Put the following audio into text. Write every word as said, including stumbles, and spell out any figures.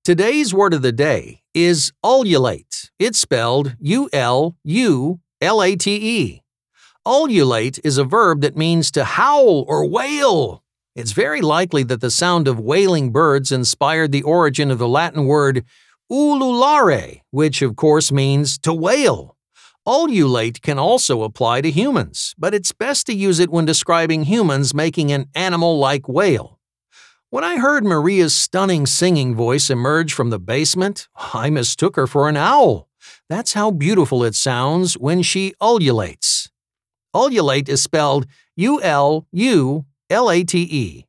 Today's word of the day is ululate. It's spelled U L U L A T E. Ululate is a verb that means to howl or wail. It's very likely that the sound of wailing birds inspired the origin of the Latin word ululare, which of course means to wail. Ululate can also apply to humans, but it's best to use it when describing humans making an animal-like wail. When I heard Maria's stunning singing voice emerge from the basement, I mistook her for an owl. That's how beautiful it sounds when she ululates. Ululate is spelled U L U L A T E.